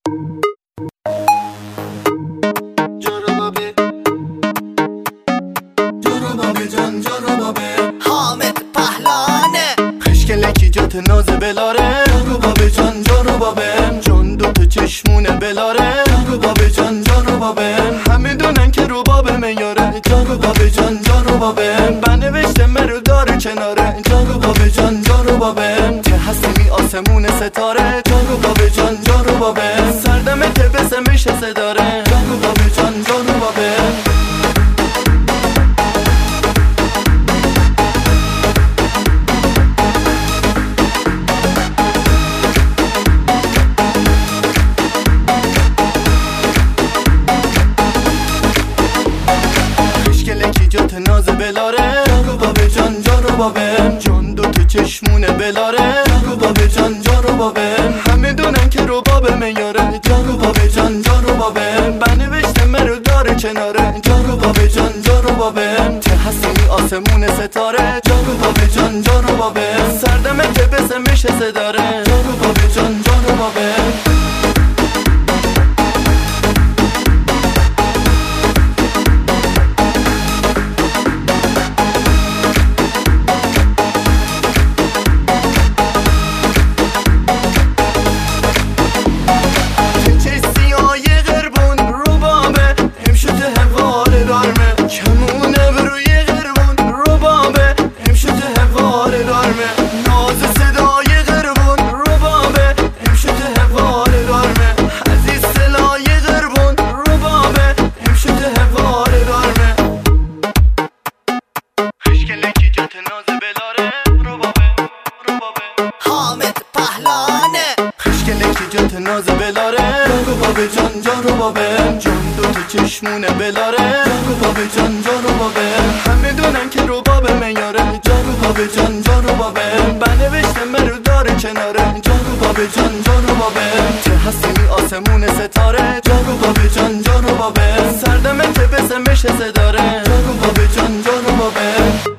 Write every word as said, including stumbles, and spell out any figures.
جارو بابی جان جارو بابی حامد پهلانه خشکلکی جات ناز بلاره جارو بابی جان جارو بابی جون دو تا چشمونه بلاره جارو بابی جان جارو بابی همه دونن که رو باب میاره جارو بابی جان جارو بابی بنوشته مرو داره کناره جارو بابی جان جارو بابی ته هستمی آسمون ستاره جارو بابی جان جارو بابی سردم ته بسمش صداره جارو بابی جان جارو بابی جات ناز بلاره جارو بابی جان جارو بابی جون دو تا چشمونه بلاره جارو بابی جان جارو بابی همه دونن که رو باب میاره جارو بابی جان جارو بابی بنوشته مرو داره کناره جارو بابی جان جارو بابی ته هستمی آسمون ستاره جارو بابی جان جارو بابی سردم ته بسمش صداره جارو بابی جان جارو بابی حامد پهلانه خشکلکی جات ناز بلاره جارو بابی جان جارو بابی جون دو تا چشمونه بلاره جارو بابی جان جارو بابی همه دونن که رو باب میاره جارو بابی جان جارو بابی بنوشته مرو داره کناره جارو بابی جان جارو بابی ته هستمی آسمون ستاره جارو بابی جان جارو بابی سردم ته بسمش صداره جارو بابی جان جارو بابی